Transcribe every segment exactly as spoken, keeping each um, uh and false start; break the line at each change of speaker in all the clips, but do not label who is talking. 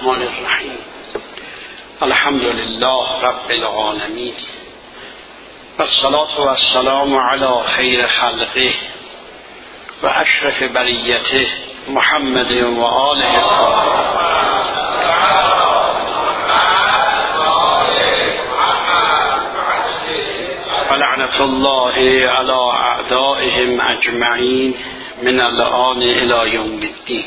الرحمن الرحیم. الحمد لله رب العالمین و الصلاة و السلام علی خیر خلقه و اشرف بریته محمد و آله و لعنت الله علی اعدائهم اجمعین من الآن الی یوم الدین.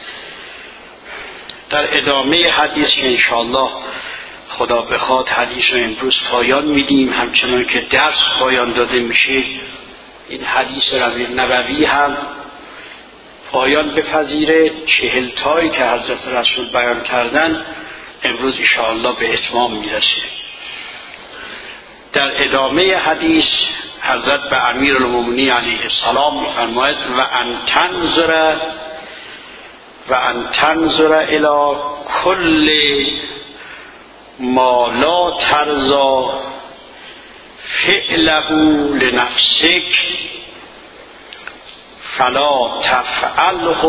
در ادامه حدیث که انشاءالله خدا بخواد حدیث رو امروز پایان میدیم، همچنان که درس پایان داده میشه این حدیث نبوی هم پایان بپذیره. چهل تایی که حضرت رسول بیان کردن امروز انشاءالله به اتمام میرسه. در ادامه حدیث حضرت به امیرالمومنین علیه السلام میفرماید و ان تنظر و ان تنظر الی کل ما لا ترضى فعله لنفسك فلا تفعله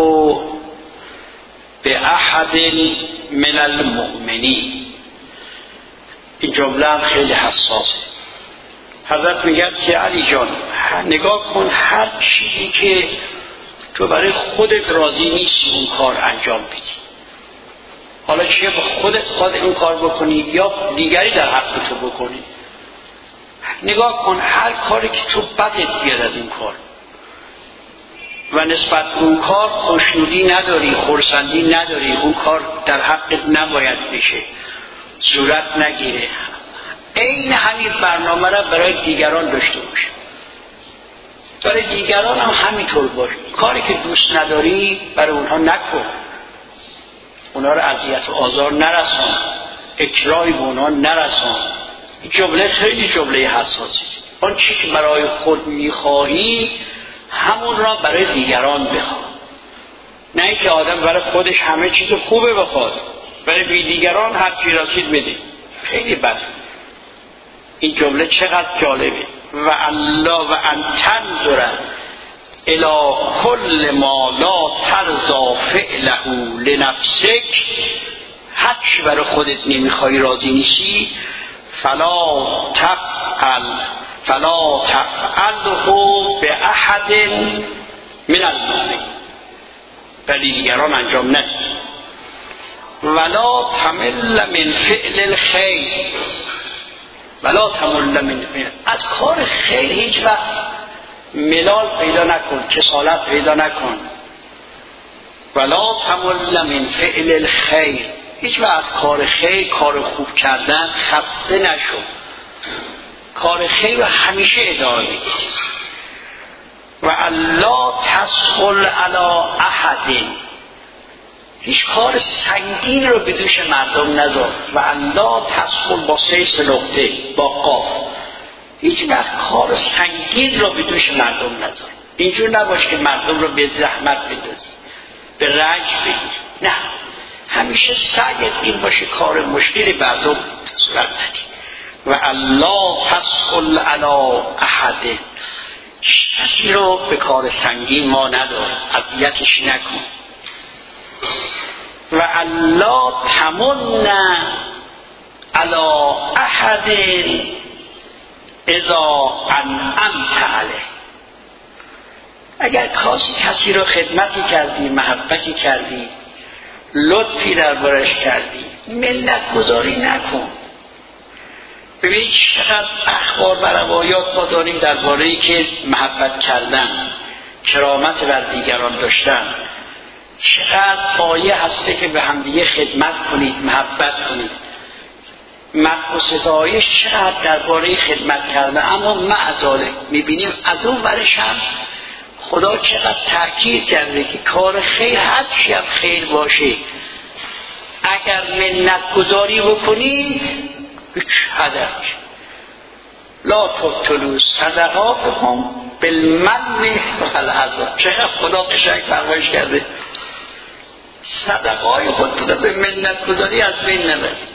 باحد من المؤمنین. این جمله هم خیلی حساسه. حضرت میگه که علی جان نگاه کن، هر چیزی که تو برای خودت راضی نیستی اون کار انجام بدی، حالا چیه به خودت خود این کار بکنی یا دیگری در حق تو بکنی، نگاه کن هر کاری که تو بدت بیاد از این کار و نسبت اون کار خوشنودی نداری، خرسندی نداری، اون کار در حقت نباید بشه، صورت نگیره، این همین برنامه را برای دیگران داشته باشه، برای دیگران هم همینطور باشه. کاری که دوست نداری برای اونها نکن، اونها رو اذیت و آزار نرسان، اکراهی به اونها نرسان. این جمله خیلی جمله حساسی است. آن چیزی که برای خود میخواهی همون را برای دیگران بخواه، نه اینکه آدم برای خودش همه چیز خوبه بخواد، برای بی دیگران هر چی رسید بده. خیلی بد. این جمله چقدر جالبه. و الله و ان تنظر الی کل ما لا ترضى فعله لنفسك، هر چی برای خودت نمیخوای راضی نیستی، فلا تفعل فلا تفعله باحد من المؤمنین، برای دیگران انجام نده. ولا تمل من فعل الخیر ولا تمل من فعل، از کار خیر هیچ وقت ملال پیدا نکن، کسالت پیدا نکن. ولا تمل من فعل الخیر، هیچ وقت از کار خیر، کار خوب کردن خسته نشو، کار خیر رو همیشه ادامه بده. و الا تسهل علی احد، هیچ کار سنگین رو به دوش مردم نذار. و الا تسهل با سه نقطه با قاف، هیچ وقت کار سنگین رو به دوش مردم نذار. اینجور نباش که مردم رو به زحمت بندازی، به رنج بگیر، نه، همیشه سعیت این باشه کار مشکلی مردم صورت ندی. و الا تسهل علی احد، کسی رو به کار سنگین ما ندار، اذیتش نکن. و الا تمن علی احد اذا انعمت علیه، اگر کسی کسی رو خدمتی کردی، محبتی کردی، لطفی دربارش کردی، منت گذاری نکن. ببینید چقدر اخبار و روایات ما داریم درباره‌ای که محبت کردن، کرامت بر دیگران داشتن. چقدر آیه هسته که به همدیگه خدمت کنید، محبت کنید. مدح و ستایش چقدر درباره خدمت کردن، اما معذاله میبینیم از اون ورش هم خدا چقدر تأکید کرده که کار خیر هر چی هم خیر باشه اگر منت گذاری بکنید هیچ هدف لا تبطلوا صدقاتکم بالمن والعذاب. چقدر خدا قشنگ فرمایش کرده، صدقای خود به منت گذاری از بین نبرید،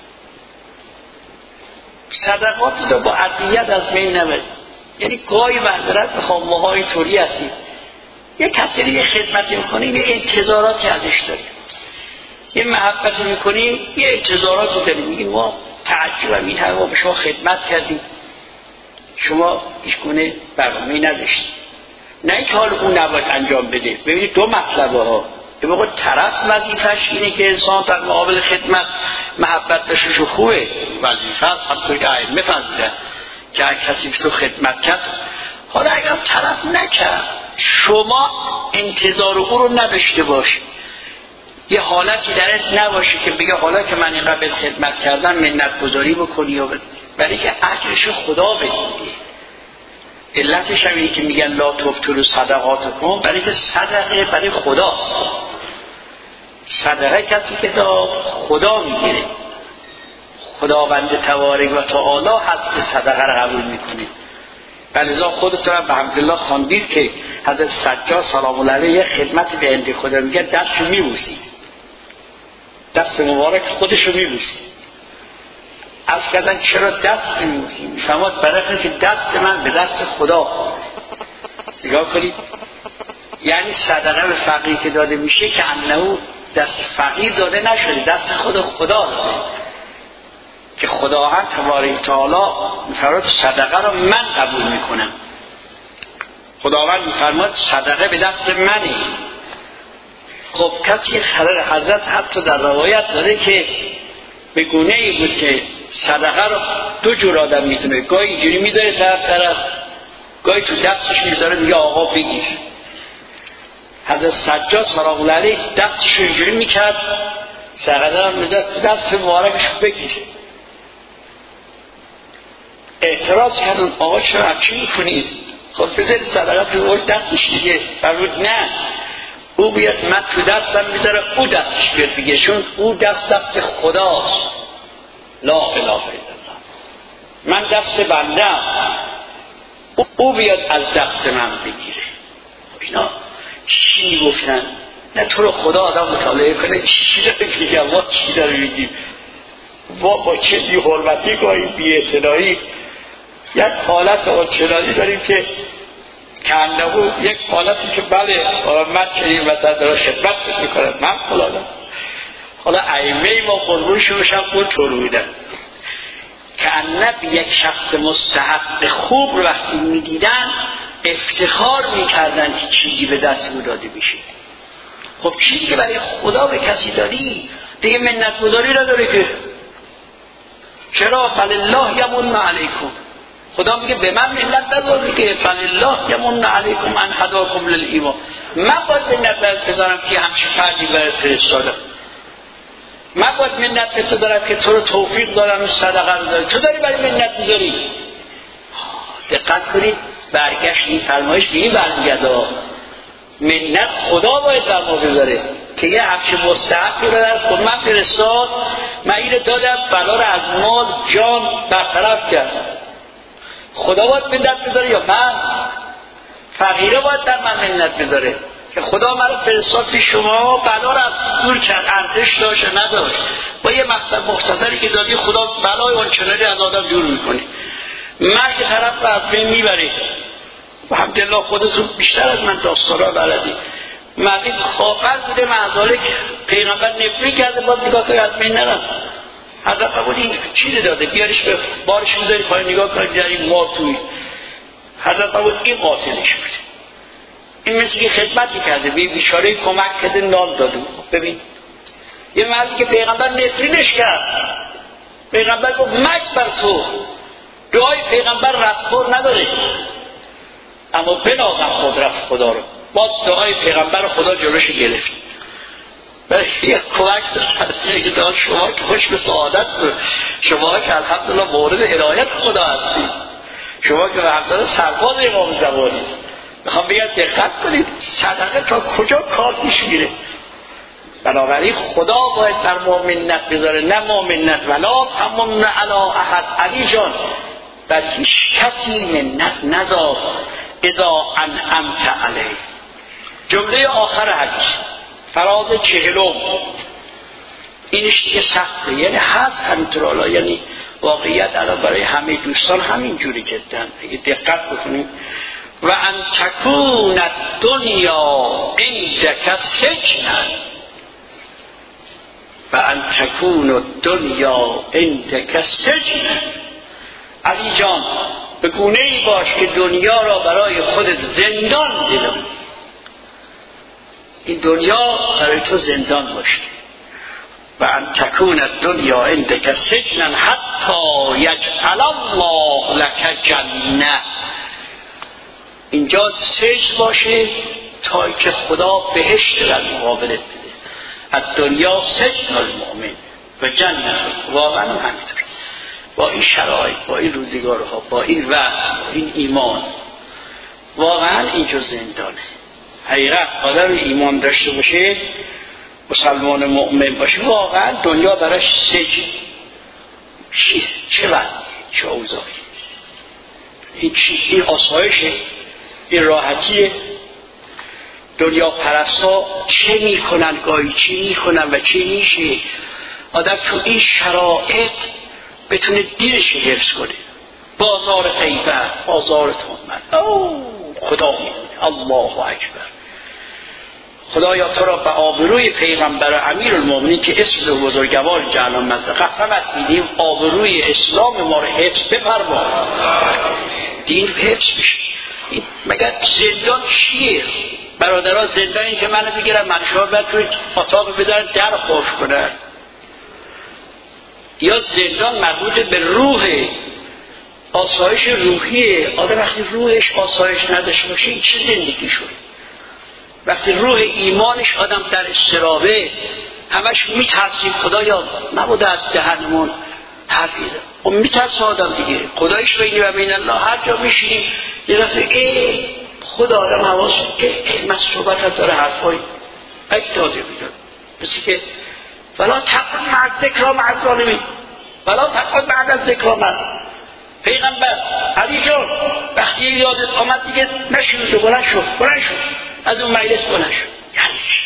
صدقات رو با عدیت از بین نبرید. یعنی گاهی بردارت بخوام ماها اینطوری هستیم، یه کسی یه خدمتی میکنیم، یه انتظاراتی ازش داریم، یه محبتی میکنیم، یه انتظاراتی داریم، میگیم ما تعجب این همه به شما خدمت کردیم، شما هیچ گونه برنامه‌ای نداشتید. نه اینکه حال اون نباید انجام بده. ببینید دو مطلبه ها، یه موقع طرف وظیفه‌اش اینه که انسان در مقابل خدمت محبت داشته شو، خوبه، وظیفه است، همونطور که ائمه فرمودن که هر کسی تو خدمت کرد. حالا اگر طرف نکرد، شما انتظار او رو نداشته باش، یه حالتی درت نباشه که بگه حالا که من اینقدر خدمت کردم منت گذاری بکنی، و برای که اجرش خدا بده. علتش هم اینه که میگن لا تبطلوا صدقاتکم، برای که صدقه برای خداست. صدقه کسی که داد خدا میگیره، خداوند تبارک و تعالی هست که صدقه رو قبول میکنه. ولذا خودتون هم به حمدالله خواندید که حضرت سجاد سلام الله علیه خدمت به عند خدا میگه دستشو میبوسید، دست مبارک خودشو میبوسید. از کردن چرا دست میبوسید؟ میفهمد برای که دست من به دست خدا. نگاه کنید، یعنی صدقه به فقیر که داده میشه که انه دست فقیر داده نشده، دست خود خدا داده، که خداوند تبارک تعالی میفرماید صدقه رو من قبول میکنم. خداوند میفرماید صدقه به دست منه. خب کسی خلال حضرت حتی در روایت داره که به گونه ای بود که صدقه رو دو جور آدم میتونه، گاهی اینجوری میذاره طرف طرف، گاهی تو دستش میذاره میگه آقا بگیر. حضرت سجاد سلام الله علیه دستش رو اینجوری میکرد، صدقه رو میذاره دست مبارکش بگیر. اعتراض کردن آقا چرا همچین میکنید؟ خب بذارید صدقه تو دستش دیگه. فرمود نه، او بیاد من تو دستم میذاره، او دستش بیاد بگه، چون او دست دست خداست. لا اله الا الله. من دست بندم، او بیاد از دست من بگیره. اینا چی گفتن؟ نه تو رو خدا آدم مطالعه کنه چی داره میگه، ما چی داره میگیم، ما با چه بی حرمتی گاهی بی اعتنایی یک حالت آنچنانی داریم که کندهو یک حالتی که بله من چنین مثلا داره خدمت میکنم من فلانم. حالا ائمه ما قربونشون بشن اون طور بودن که انب یک شخص مستحق خوب رو وقتی میدیدن افتخار میکردن که چیزی به دست او داده میشه. خب چیزی که برای خدا به کسی دادی دیگه منت گذاری را داره که چرا؟ فلله یمن علیکم، خدا میگه به من منت نداری که فلله یمن علیکم ان هداکم للایمان. من باید منت بذارم که همچین فردی برای فرستادم، من باید منت بذارم که تو رو توفیق دارم صدقه رو داری، تو داری برای منت بذاری. دقت کنید، برگشت این فرمایش به این برمیگرده، منت خدا باید بر ما بذاره که یه همچین مستحقی رو در خود من فرستاد، من اینو دادم بلا رو از مال جان برطرف کرد. خدا باید منت بذاره یا من؟ فقیره باید در من منت بذاره که خدا من رو فرستاد پیش شما، بلا رو از دور کرد، ارزش داشت نداشت. با یه مقطع مختصری که دادی خدا بلای اون چنانی از آدم دور میکنه، مرگ طرف رو از بین میبره. الحمدلله خودتون بیشتر از من داستانا بلدی. مردی کافر بوده معذاله که پیغمبر نفری کرده، باید نگاه کنی از بین نرم. حضرت فرمود این چیزی داده بیاریش به بارش میذاری پای نگاه کنی بیاری مار توی. حضرت فرمود این قاتلش بوده، این مثل که خدمتی کرده، به بیچاره کمک کرده، نام داده. ببین یه مردی که پیغمبر نفرینش کرد، پیغمبر گفت مک بر تو، دعای پیغمبر رفتار نداره، اما بنازم خود رفت خدا رو، با دعای پیغمبر خدا جلوش گرفت. برای یک کمک بسرده که دعا شما که خوش به سعادت بود، شما که الحمدلله مورد عنایت خدا هستید، شما که الحمدلله سرباز امام زمانی. میخوام بگم دقت کنید صدقه تا کجا کار پیش میره. بنابراین خدا باید در ما منت بذاره، نه ما منت. ولا تمن علی احد، علی جان بر هیچ کسی منت نذار اذا انعمت علیه. جمله آخر حدیث فراز چهلم اینش دیگه سخته، یعنی هست همینطور حالا، یعنی واقعیت الان برای همه دوستان همین جوری جدا اگه دقت بکنید. و ان تکون الدنیا عندک سجنا، و ان تکون الدنیا عندک سجن. علی جان به گونه ای باش که دنیا را برای خودت زندان بدان. این دنیا برای تو زندان باشه. و ان تکون الدنیا عندک سجنا حتی یجعل الله لك جنه. اینجا سجن باشه تا که خدا بهشت در مقابلت بده. الدنیا سجن المؤمن و جنت. واقعا همینطور. با این شرایط، با این روزگارها، با این وقت، با این ایمان، واقعا اینجا زندانه. حقیقت آدم ایمان داشته باشه، مسلمان مؤمن باشه، واقعا دنیا براش سجن. چیه؟ چه وضعی؟ چه اوضاعی؟ این چی؟ این آسایشه؟ این راحتیه؟ دنیا پرستا چه میکنن گاهی، چی میکنن و چی میشه؟ آدم تو این شرایط بتونه دینش حفظ کنه. بازار غیبت، بازار تهمت، اوه خدا میدونه. الله اکبر. خدایا تو را به آبروی پیغمبر امیرالمومنین که اسم بزرگوار جهان مزد قسمت میدیم آبروی اسلام ما را حفظ بفرما. دین حفظ بشه. مگر زندان چیه؟ برادرها زندانی که منو بگیرن من شما باید توی اتاق بذارن در خوش کنن. یا زندان مربوط به روح، آسایش روحیه. آدم وقتی روحش آسایش نداشته باشه این چه زندگی شد؟ وقتی روح ایمانش آدم در استرابه، همش میترسیم خدایا نبوده از دهنمون حرفیده. اون میترسه آدم دیگه. خدایش بینی و بین الله هر جا میشینیم یه دفعه ای خدا آدم حواس ای من صحبت داره حرفایی اکتاده میداد. مثل که ولا تقل مع الذکر مع الظالمین، ولا تقل بعد از ذکر من. پیغمبر علی جان وقتی یادت آمد دیگه نشید و بلند شد بلند شد از اون مجلس بلند شد. یعنی چی؟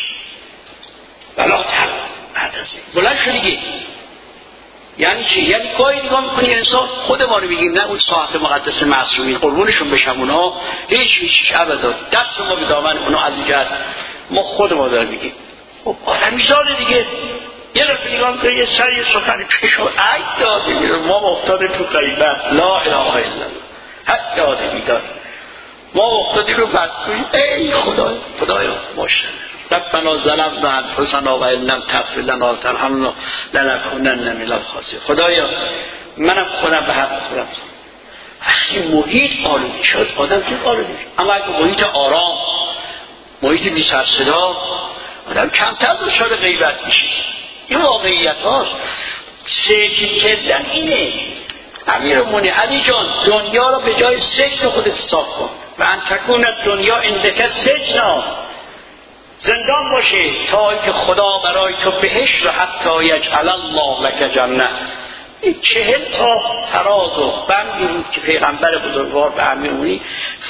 ولا تقل بعد از ذکر بلند شد دیگه. یعنی چی؟ یعنی گاهی نگاه میکنی انسان خود ما رو بگیم، نه اون ساعت مقدس معصومین قربونشون بشم اونا هیچ هیچ ابدا دست ما به دامن اونا از اینجا ما خود ما داریم میگیم. خب آدمی زاده دیگه. یه رفت نگاه میکنی یه سر یه سخن پیش و عید داده میره. ما افتاده تو غیبت لا اله الا الله حد داده میدار. ما افتاده رو بدگویی ای خدای خدایا ماشن ربنا ظلمنا انفسنا و ان لم تغفر لنا وترحمنا لنکونن من الخاسرین. خدایا منم خودم به حق خودم. وقتی محیط آلوده شد آدم تو آلوده شد. اما اگه محیط آرام، محیط بی سر صدا، آدم کمتر دچار غیبت میشه. این واقعیت هاست. سجن کردن اینه. امیرالمومنین علی جان دنیا رو به جای سجن خودت صاف کن. و ان تکون دنیا عندک سجنا، زندان باشه تا که خدا برای تو بهشت و حتی یجعل الله لک جنه. این چهل تا فراز و بندی بود که پیغمبر بزرگوار به امیرالمومنین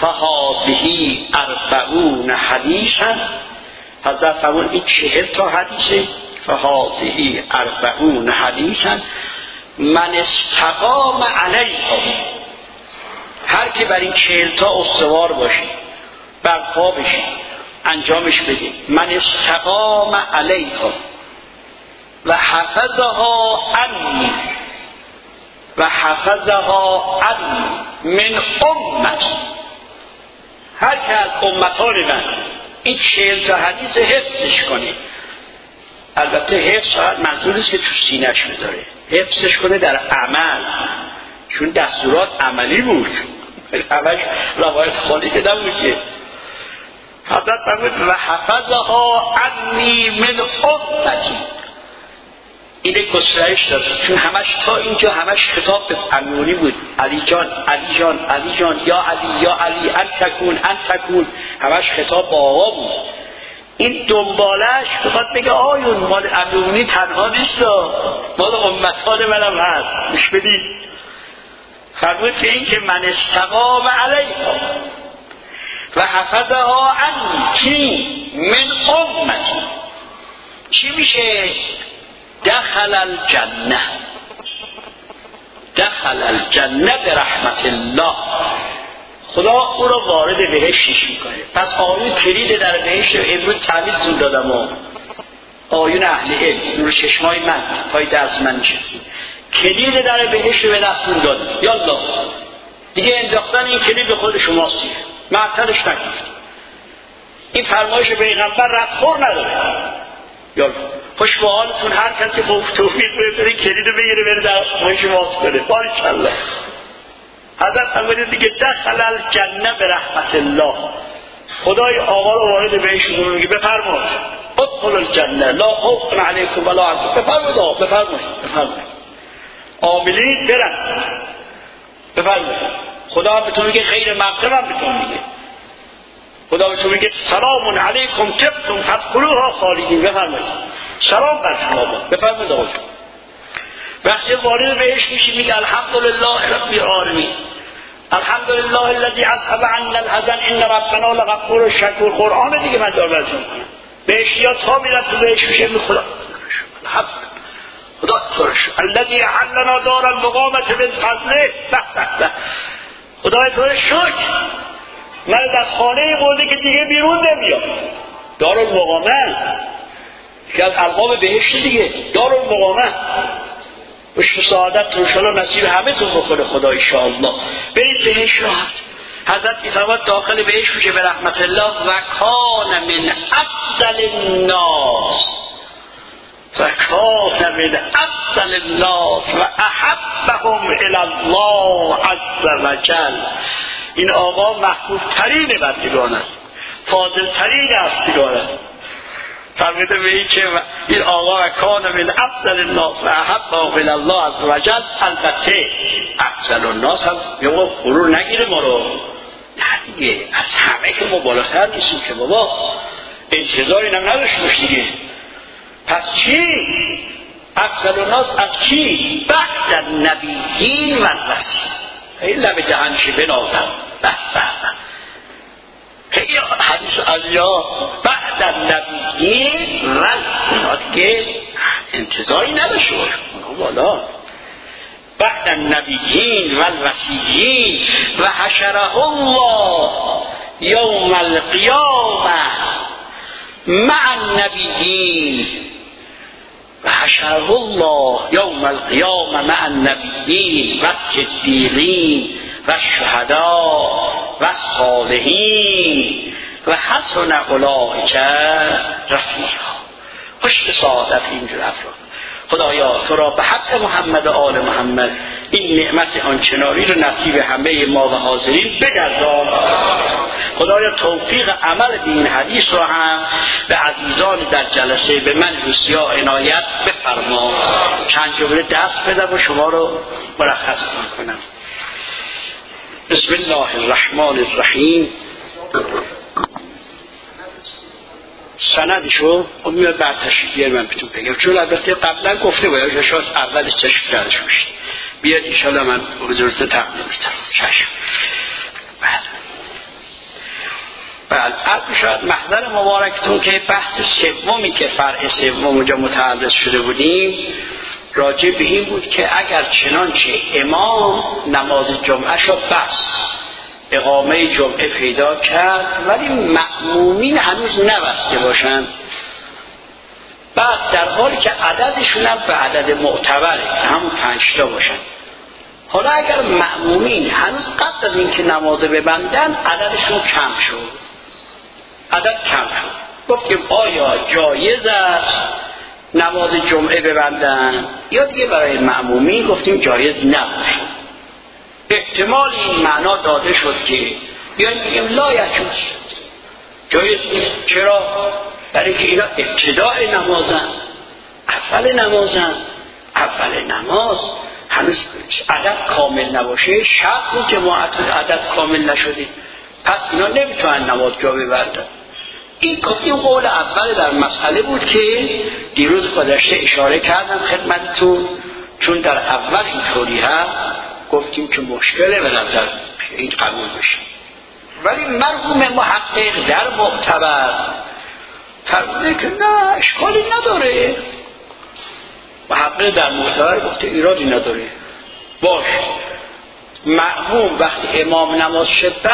فهذه اربعون حدیثا، حضرت فرمود این چهل تا حدیثه. فهذه اربعون حدیثا من استقام علیها، هر که بر این چهل تا استوار باشه برپا بشه انجامش بده. من استقام علیها و حفظها عنی و حفظها عنی من امتی، هر که از امتان من این چهل تا حدیث حفظش کنه. البته حفظ شاید منظورست که تو سینه‌اش بذاره، حفظش کنه در عمل، چون دستورات عملی بود همش روایت خالی که نبود که. حضرت فرمود و حفظها عنی من امتی، اینه گسترش داد چون همش تا اینجا همش خطاب به امیرالمومنین بود. علی جان علی جان علی جان یا علی یا علی ان تکون ان تکون، همش خطاب با آقا بود. این دنبالش بخواد بگه آیون مال امیرالمومنین تنها نیست، مال امتان منم هست، گوش بدید. فرمود که این که من استقام علیها و حفظها عنی کی من امتی، چی میشه؟ دخل الجنه، دخل الجنه برحمت الله، خدا او را وارد بهشتش میکنه. پس آیون کلید در بهشت امروز تعمیل زود دادم و آیون اهل علم نور چشمای من پای دست من نشستید، کلید در بهشت به دستون دادن، یالا دیگه انداختن این کلید به خود شماست، معطلش نکنید. این فرمایش پیغمبر ردخور نداره. یالا خوش به حالتون، هر کسی خوب توفیق بده کلید بگیره بره در خونه شما کنه. باریکالله. حضرت فرمود دیگه دخل الجنه به رحمت الله، خدای آقا رو وارد بهشت میگه بفرمایید ادخل الجنه لا خوف علیکم ولا انتم، بفرمایید بفرمایید بفرمایید عاملین برن بفرمایید. خدا به تو میگه خیر مقدم به تو میگه، خدا به تو میگه سلام علیکم طبتم فادخلوها خالدین، بفرمایید سلام بر شما باد، بفرمایید آقا. وقتی وارد بهشت میشی میگه الحمدلله رب العالمین، الحمدلله الذی اذهب عنا الحزن ان ربنا لغفور شکور. قرآن دیگه من دارم براتون میگم. بهش یا تا میرن تو بهش میشه می خدا الحمد خدا تورش الذی احلنا دار المقامه بالفضل، خدای تو رو شکر من در خانه برده که دیگه بیرون نمیاد. دار المقامه که از ارباب بهشت دیگه، دار المقامه بشت سعادت تو انشاءالله نصیب همه تون بخوره خدا انشاءالله. برید بهش راحت. حضرت میفرماد داخل بهش میشه به رحمت الله و کان من افضل الناس و کان من افضل الناس و احبهم الی الله عز وجل. این آقا محبوب ترین بندگان است، فاضل ترین هستگان است. فرموده به این که این آقا و کان من افضل الناس و احبهم الی الله عز وجل. البته افضل الناس هم یه موقع غرور نگیره ما رو، نه دیگه از همه که ما بالاتر نیستیم که بابا، انتظاری هم نداشت باش دیگه. پس چی؟ افضل الناس از چی؟ بعد النبیین و الرسول. این لب جهنشی بنازم به به به این حدیث علیا بعد النبیین و الرسول دیگه انتظاری نداشت باش بالا. بعد النبیین و الوصیین و حشره الله یوم القیامه مع النبیین و حشره الله یوم القیامه مع النبیین و الصدیقین و الشهداء و الصالحین و حسن اولئک رفیقا. خوش به سعادت اینجور افراد. خدایا تو را به حق محمد و آل محمد این نعمت آنچنانی رو نصیب همه ما و حاضرین بگردان. خدایا توفیق عمل به این حدیث رو هم به عزیزان در جلسه به من روسیا عنایت بفرما. چند جمله دست بدم و شما رو مرخص کنم. بسم الله الرحمن الرحیم. سندشو میاد بعد تشریف بیار من بهتون بگم، چون البته قبلا گفته باید شاید اولش تشریف دارش باشید. بیاد انشالله من حضورت تقدیم میترم. چشم. بعد بعد عرض شاید محضر مبارکتون که بحث سومی که فرع سوم اونجا متعرض شده بودیم راجع به این بود که اگر چنانچه امام نماز جمعه شو بس اقامه جمعه پیدا کرد ولی مأمومین هنوز نبسته باشن، بعد در حالی که عددشون هم به عدد معتبره که همون پنج تا باشن، حالا اگر مأمومین هنوز قبل از اینکه نماز ببندن عددشون کم شد، عدد کم شد، گفتیم آیا جایز است نماز جمعه ببندن یا دیگه برای مأمومین گفتیم جایز نباشه. احتمال این معنا داده شد که بیایم بگیم لا یجوز، جایز نیست. چرا؟ برای که اینا ابتداء نمازن، اول نمازن، اول نماز هنوز عدد کامل نباشه، شرط جماعت عدد کامل نشده، پس اینا نمیتونن نماز جا ببندن. این این قول اول در مسئله بود که دیروز گذشته اشاره کردم خدمتتون، چون در اول اینطوری هست گفتیم که مشکله به نظر این قبول بشه، ولی مرحوم محقق در معتبر فرموده که نه اشکالی نداره. محقق در معتبر گفته ایرادی نداره، باش مأموم وقتی امام نماز شد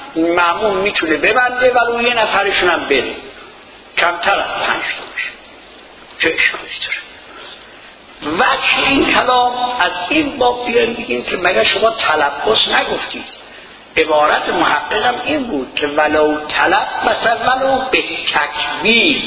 مأموم میتونه ببنده ولی اون یه نفرشون هم بره، کمتر از پنج تا باشه. چه اشکالی داره؟ وجه این کلام از این باب بیاریم بگیم که مگر شما تلبس نگفتید؟ عبارت محققم این بود که ولو طلب مثلا ولو به تکبیر،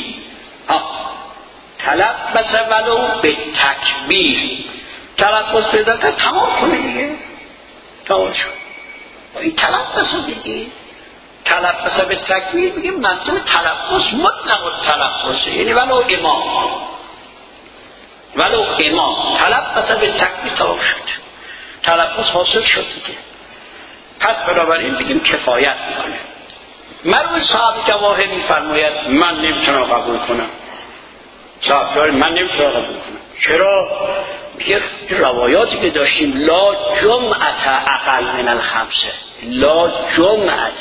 طلب مثلا ولو به تکبیر، تلبس پیدا کرد تمام کنه دیگه، تمام شد. این تلبس رو دیگه تلبس به تکبیر بگیم منظور تلبس مطلق تلبسه، یعنی ولو امام ولو امام تلبس به تکبیر تمام شد، تلبس حاصل شد دیگه. پس بنابراین بگیم کفایت میکنه. مروی صاحب جواهر میفرماید من نمیتونم قبول کنم، صاحب جواهر من نمیتونم قبول کنم. چرا؟ میگه روایاتی که داشتیم لا جمعت اقل من الخمسه، لا جمعت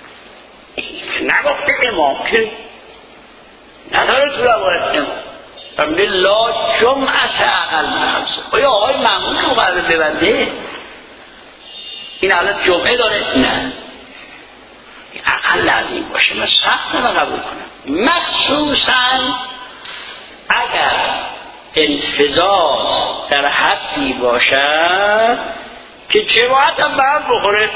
نگفته امام که نداره تو روایت امام، فرموده لا جمعت اقل من الخمسه. آیا آقای معمول که مقرر ببنده این الان جمعه داره؟ نه، اقل از این باشه من سخت رو قبول کنم. مخصوصا اگر انفذاز در حدی باشد که جماعت هم به هم بخوره،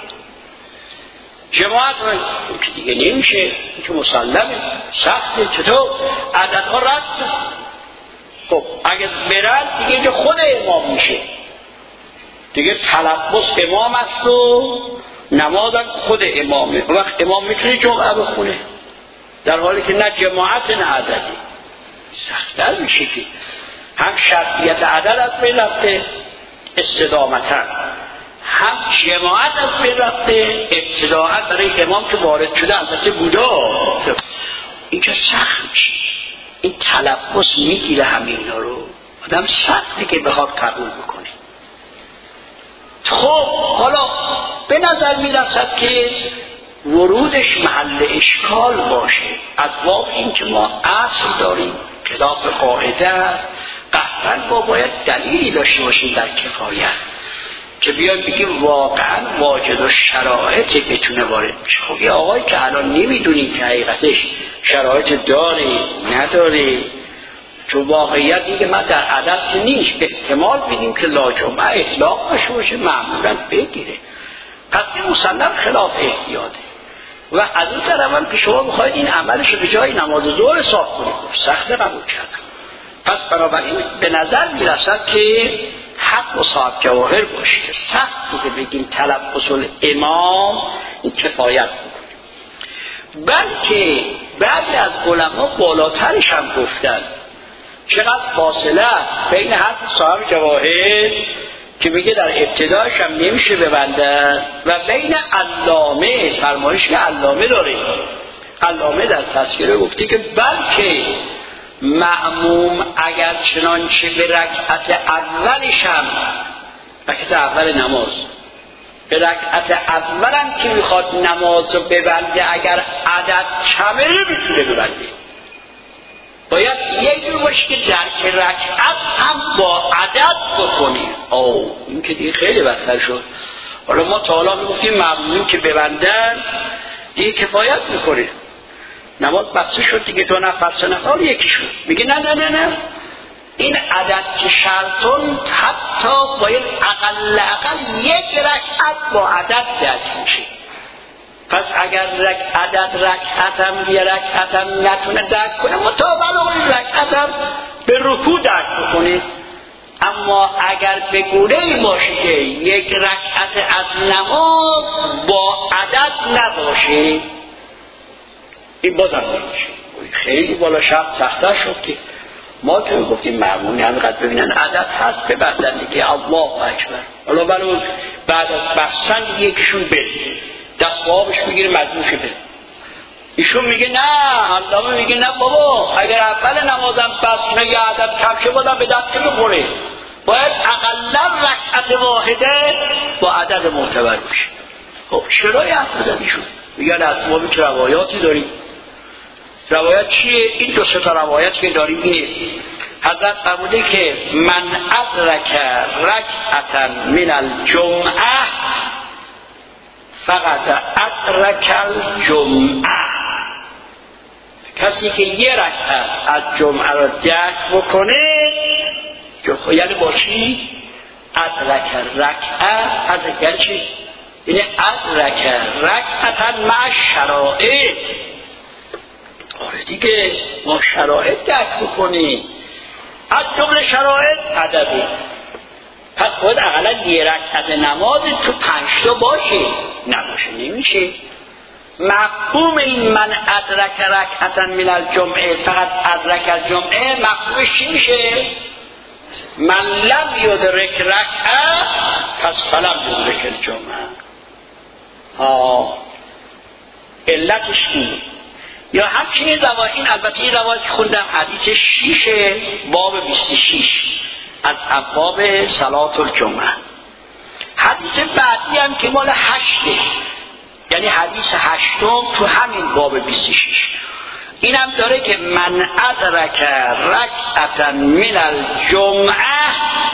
جماعت هم که دیگه نمیشه، این که مسلمه سخته، چطور عددها رد کنه. خب اگر برد دیگه اینجا خود امام میشه دیگه، تلبس امام است و نمازم خود امامه. وقت امام میتونه جمعه بخونه در حالی که نه جماعت نه عددی، سخت‌تر میشه که هم شرطیت عدد از بین رفته استدامتا، هم جماعت از بین رفته ابتداعا برای امام که وارد شده البته بودا. این که سخت میشه، این تلبس میگیره همه اینا رو، آدم سخته که بخواد قبول بکنه. خب حالا به نظر میرسد که ورودش محل اشکال باشه، از باب این که ما اصل داریم خلاف قاعده است، قطعا با باید دلیلی داشته باشیم در کفایت که بیایم بگیم واقعا واجد و شرایطی بتونه وارد بشه. خب یه آقایی که الان نمیدونیم که حقیقتش شرایط داره نداره، چون واقعیتی که من در عدد که نیست احتمال بگیم که لا جمعه اطلاق باشه باشه معمولا بگیره، پس این مسلم خلاف احتیاطه. و از این طرف هم که شما بخواید این عملش رو به جای نماز ظهر حساب کنید، سخت قبول کردم. پس بنابراین به نظر میرسد که حق و صاحب جواهر باشه که سخت که بگیم تلبس الامام این کفایت بکنه، بلکه بعضی از علما بالاترش هم گفتن چقدر فاصله است بین حق صاحب جواهر که میگه در ابتدایش هم نمیشه ببندن و بین علامه، فرمایش که علامه داره، علامه در تذکره گفته که بلکه مأموم اگر چنانچه به رکعت اولش هم، رکعت اول نماز، به رکعت اولم که میخواد نماز رو ببنده اگر عدد کمه میتونه ببنده، باید یک جور باشه که در رکعت هم با عدد بکنی. او این که دیگه خیلی بدتر شد. حالا ما تا حالا میگفتیم مأمومین که ببندن دیگه کفایت میکنه، نماز بسته شد دیگه، دو نفر سه نفر یکی شد، میگه نه نه نه نه این عدد که شرطون حتی باید اقل اقل یک رکعت با عدد درک میشه. پس اگر رک عدد رکعتم یه رکعتم نتونه درک کنه مطابق اون رکعتم به رکوع درک بکنه، اما اگر به گونه باشه که یک رکعت از نماز با عدد نباشه این بازم نمیشه. خیلی بالا شب سخت‌تر شد که ما که گفتیم معمولی همینقدر ببینن عدد هست ببندن دیگه، الله اکبر. حالا برای بعد از بستن یکیشون بره دست با آبش بگیره مجموعه بره، ایشون میگه نه، علامه میگه نه بابا اگر اول نمازم بس نه یه عدد کمشه بازم به دست بخوره، باید اقلا رکعت واحده با عدد معتبر باشه. خب چرا یه حرف زدی شد؟ میگن از ما که روایاتی داریم. روایت چیه؟ این دو سه تا روایت که داریم اینه، حضرت فرموده که من ادرک رکعتا من الجمعه فقط ادرک الجمعه، کسی که یه رکعت از جمعه رو درک بکنه یعنی با چی؟ ادرک رکعت ادرک چی؟ یعنی ادرک رکعتا مع شرائط. آره دیگه ما شرایط درک بکنی، از جمله شرایط عدده. پس باید اقلا یه رکعت نماز تو پنجتا باشه، نباشه نمیشه. مفهوم این من ادرک رکعتا من الجمعه فقط ادرک الجمعه مفهومش چی میشه؟ من لم یدرک رکعه پس فلم یدرک الجمعه. ها علتش اینه. یا همچنین روایت، این البته این روایت که خوندم حدیث شیش باب بیست و شش از ابواب صلات الجمعه. حدیث بعدی هم که مال هشته، یعنی حدیث هشتم تو همین باب بیست و شش، این هم داره که من ادرک رکعتا من الجمعه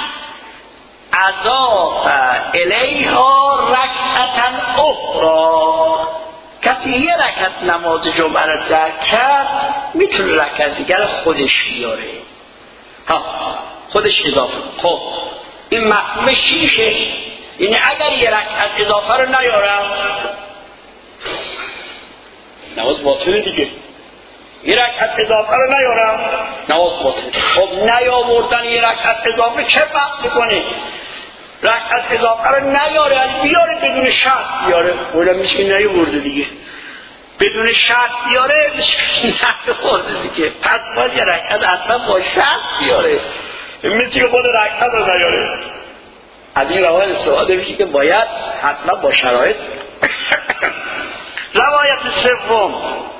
اضاف الیها رکعتا اخرى. کسی یه رکعت نماز جمعه را درک کرد میتونه رکعت دیگر خودش بیاره، ها خودش اضافه. خب این مفهومش چی میشه؟ یعنی اگر یه رکعت اضافه رو نیارم نماز باطله دیگه. یه رکعت اضافه رو نیارم نماز باطله. خب نیاوردن یه رکعت اضافه چه فرق میکنه؟ رکعت اضافه رو نیاره، از بیاره بدون شرط بیاره، اولا میشه که نیاورده دیگه. بدون شرط بیاره میشه که نیاورده دیگه. پس باید یه رکعت اصلا با شرط بیاره، میشه که خود رکعت رو نیاره. از این روایت استفاده میشه که باید حتما با شرایط. روایت سوم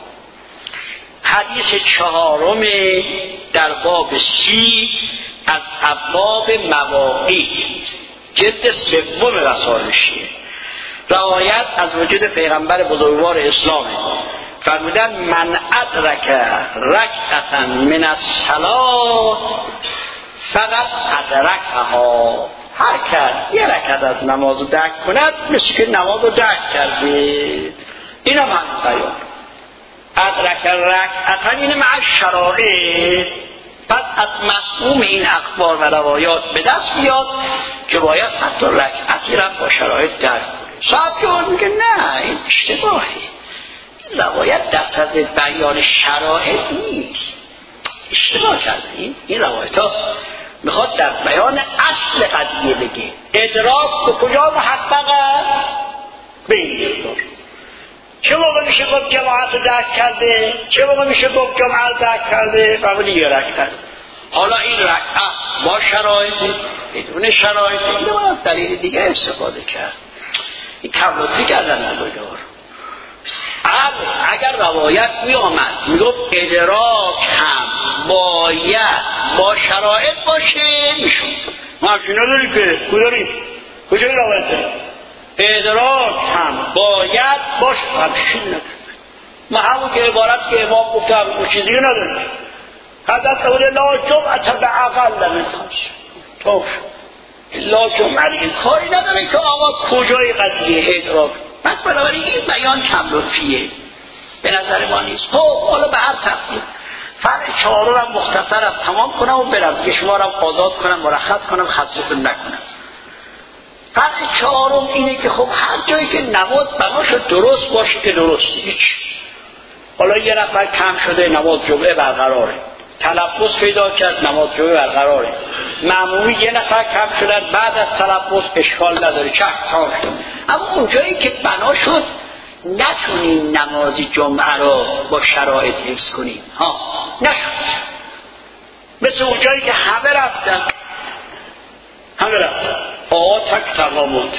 حدیث چهارم در باب سی از ابواب مواقیت جلد سوم رسائل شیعه. روایت از وجود پیغمبر بزرگوار اسلامه، فرمودن من ادرک رکعتا من الصلاة فقط ادرکها. هر کس یه رکعت از نماز درک کند مثل که نماز رو درک کرده. این هم هم بیان ادرک رکعتا این مع شرائط. پس از مفهوم این اخبار و روایات به دست بیاد که باید حتی رکعتی را با شرایط درک کنه. صاحب که میگه نه این اشتباهه، این روایت دست از بیان شرایط نیست، اشتباه کرده. این این روایت ها میخواد در بیان اصل قضیه بگه. ادراک به کجا محققه؟ به این مقدار. چه موقع میشه گفت جماعت درک کرده، چه موقع میشه گفت جماعت درک کرده؟ فقط یه رکعت. حالا این رکعت با شرایطی بدون شرایطی اینو باید دلیل دیگه استفاده کرد. این کملوتی کردن ندار. اگر روایت می آمد می گفت ادراک هم باید با شرایط باشه میشون. ما همچین نداری که کداریم کجای روایت داریم؟ ادراک هم باید باشه همچین نداریم. ما همون که عبارت که امام گفتم اون چیزی نداریم. حضرت قول لا جمعه به اقل من خمس. توف لا جمعه این کاری نداره که آقا کجای قضیه ادراک. پس بنابراین این بیان کم لطفیه به نظر ما نیست. خب حالا به هر تفصیل فرق چهارم هم مختصر از تمام کنم و برم دیگه، شما رو آزاد کنم مرخص کنم خستتون نکنم. فرق چهارم اینه که خب هر جایی که نماز بنا شد درست باشه که درست هیچ. حالا یه نفر کم شده نماز جمعه برقراره، تلفظ پیدا کرد نماز جمعه برقراره، معمومی یه نفر کم شدن بعد از تلفظ اشکال نداره چک تمام شد. اما اون جایی که بنا شد نتونیم نماز جمعه رو با شرایط حفظ کنیم ها نشد. مثل اون جایی که همه رفتن همه رفتن آقا تک تنها موند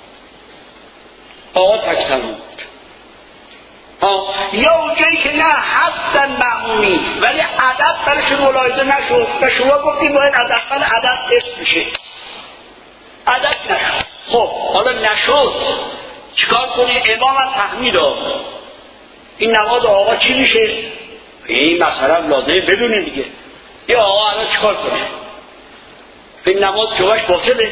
آقا تک تنها موند ها. یا اون جایی که نه هستن معمومی ولی عدد برشون ملاحظه نشد و شما گفتیم باید عدد من عدد حفظ میشه، عدد نشد. خب حالا نشد چیکار کنی؟ امام هم فهمید این نماز آقا چی میشه؟ این مثلا لازمه بدونیم دیگه. این آقا الان چیکار کنه؟ این نماز جوش باطله،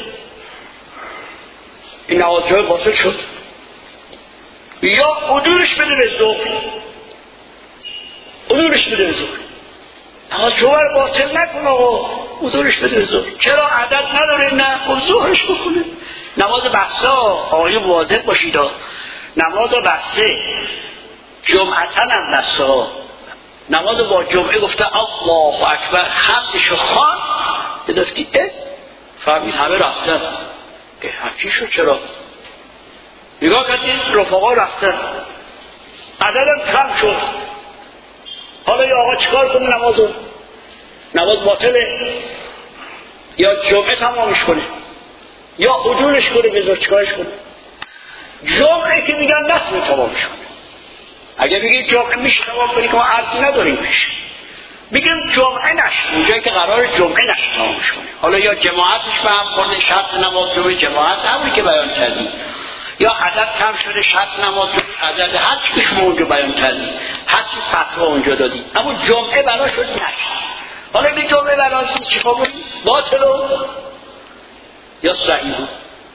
این نماز جوش باطل شد. یا حضورش بده به ظهر، حضورش بده به ظهر. نماز جمعه باطل نکن آقا، حضورش بده به ظهر. چرا عدد نداره؟ نه خب ظهرش بکنه. نماز بسته آقای واضح باشید، نماز بسته جمعتن هم بسته ها، نماز با جمعه گفته الله اکبر حمدشو خوان بدفتی اه فهمید همه رفتن. اه همچی شد چرا؟ نگاه کردید رفقا رفتن، عددم کم شد. حالا یا آقا چیکار کنه نمازو؟ نماز باطله یا جمعه تمامش کنه یا عدولش کنه؟ بذار چیکارش کنه؟ جمعه که میگن نتونه تمامش کنه. اگه بگید جمعه میشه تمام کنی که ما عرضی نداریم بشه، بگیم جمعه نشه اونجایی که قرار جمعه نشه تمامش کنه. حالا یا جماعتش به هم خورده شرط نماز جمعه جماعت همونی که بیان کردیم، یا عدد کم شده شرط نماز جمعه عدد هر چی که شما اونجا بیان کردیم، هر چی فتوا اونجا دادیم، اما جمعه بنا شد نشه. حالا اگه جمعه بنا شد چیکار کنیم؟ باطلو یا صحیحو؟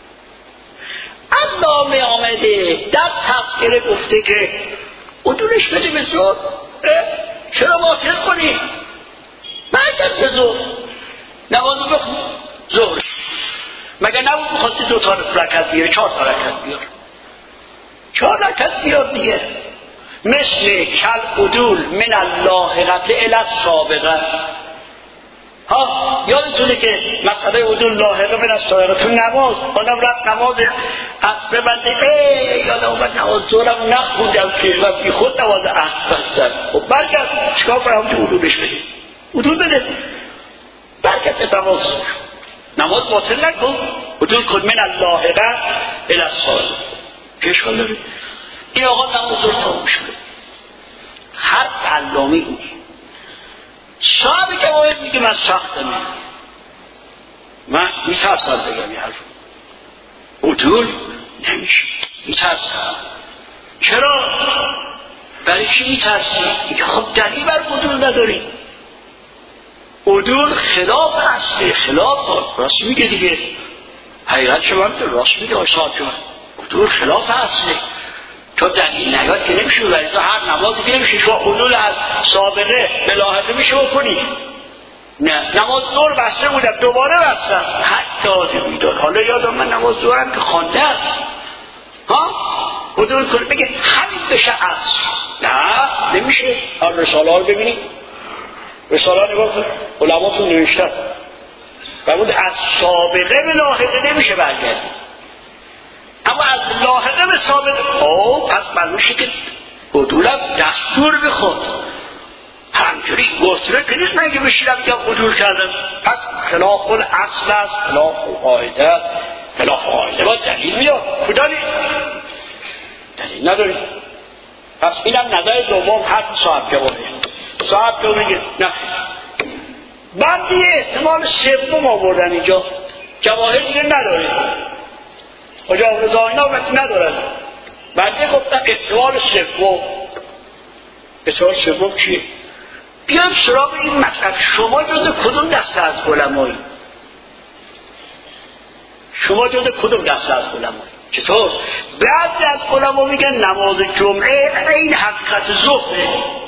علامه آمده در تذکره گفته که عدولش بده به ظهر. چرا باطل کنی؟ برگرد به ظهر، نمازو بخون ظهر. مگه نبود میخواستی دو تا رکعت بیاری؟ چهار تا رکعت بیار، چهار رکعت بیار دیگه. مثل کل عدول من اللاحقه الی السابقه. ها یادتونه که مسئله عدول لاحقه من السابقه تو نماز، آدم رفت نماز عصر بنده ای یادم اومد نماز ظهرم نخوندم که و بی خود نماز عصر بستم. خب برگرد چیکار کنم؟ همونجا عدولش بده، عدول بده، برگرد نماز. نماز باطل نکن، عدول کن من اللاحقه الی السابقه. که اشکال داره؟ این آقا نماز ظهر تمام شده. هر علامه این صاحبی که باید میگه من سختمه، من میترسم بگم یه حرف عدول نمیشه، میترسم. چرا؟ برای چی میترسی؟ میگه خب دلیل بر عدول نداری. عدول خلاف اصله، خلاف راست میگه دیگه، حقیقت شما راست میگه آشتاد جان، عدول خلاف اصله. تو دلیل نیاد که نمیشه ببری، تو هر نمازی که نمیشه شما عدول از سابقه به لاحقه میشه بکنی. نه نماز ظهر بسته بودم دوباره بستم حتی میداد. حالا یادم من نماز ظهرم که خوندم ها عدول کنه بگه همین بشه عصر. نه نمیشه. هر رساله ها رو ببینید، رساله ها نگاه کن علماتون نوشتن فرمود از سابقه به لاحقه نمیشه برگردی، اما از لاحقه به سابقه او پس معلومشه که عدولم دستور بخود. همجوری گفتره که نیست من که بشیرم بگم عدول کردم. پس خلاف الاصل است، خلاف قاعده است. خلاف قاعده با دلیل میاد. کدالی؟ دلیل نداری. پس اینم نظر دوم حرف صاحب جوابه. صاحب جواب میگه نه. بعد یه احتمال سوم آوردن اینجا، جواهر دیگه نداره، حجاب رضا اینا ندارن. بعد گفتن احتمال سوم. احتمال سوم چیه؟ بیام سراغ این مطلب. شما جز کدوم دسته از علمایی؟ شما جز کدوم دسته از علمایی؟ چطور؟ بعضی از علما میگن نماز جمعه این حقیقت ظهره،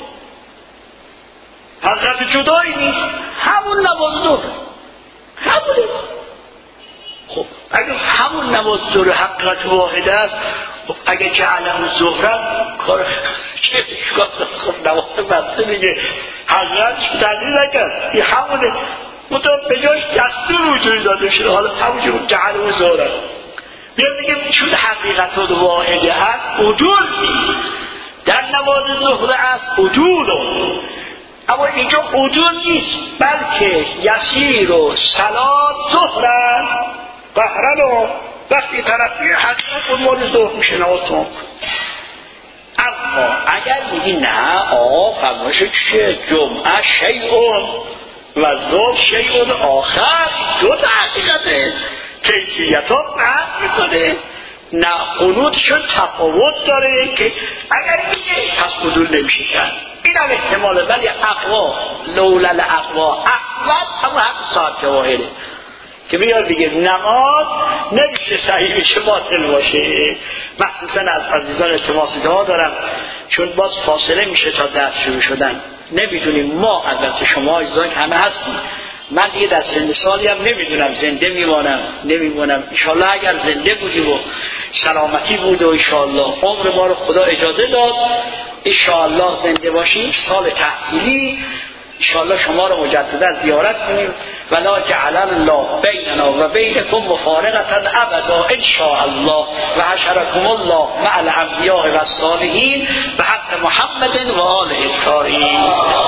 حقیقت جدایی نیست، همون نماز ظهر همونه. خب اگر همون نماز ظهر حقیقت واحده است، خب اگر جعلم ظهرم کار چه خب نماز بسته میگه حقیقتش تدریل نکرد این همونه، مطمئن به جاش دستور وجود داده شده، حالا همونجور جعلم ظهرم بیا میگه چون حقیقت واحده هست عدول نیست. در نماز ظهر است عدول، اما اینجا عدول نیست بلکه یسیر و صلات ظهرن قهرن و وقتی طرفی حقیقت عنوان ظهر میشه نماز تمام. اما اگر میگی نه آقا فرمایش چیه؟ جمعه شیعون و ظهر شیعون آخر، دو تا حقیقته کیفیت ها فرق میکنه، نه قنوتشون تفاوت داره که اگر میگه پس عدول نمیشه کرد. این هم احتماله، ولی اقوا لولل اقوا اقوات همون حق صاحب جواهره که بیاد دیگه نماز نمیشه صحیح میشه باطل باشه. مخصوصا از عزیزان التماس دعا دارم چون باز فاصله میشه تا دست شروع شدن. نمیدونیم ما، البته شما عزیزان همه هستیم، من دیگه در سن سالی هم نمیدونم زنده میمانم نمیمونم. انشالله اگر زنده بودیم و سلامتی بود و انشالله عمر ما رو خدا اجازه داد انشالله زنده باشیم، سال تحصیلی انشالله شما رو مجددا زیارت کنیم. ولا جعل الله بیننا و بینکم مفارقة ابدا ان شاء الله و حشرکم الله مع الانبیاء و الصالحین به حق محمد و آله الطاهرین.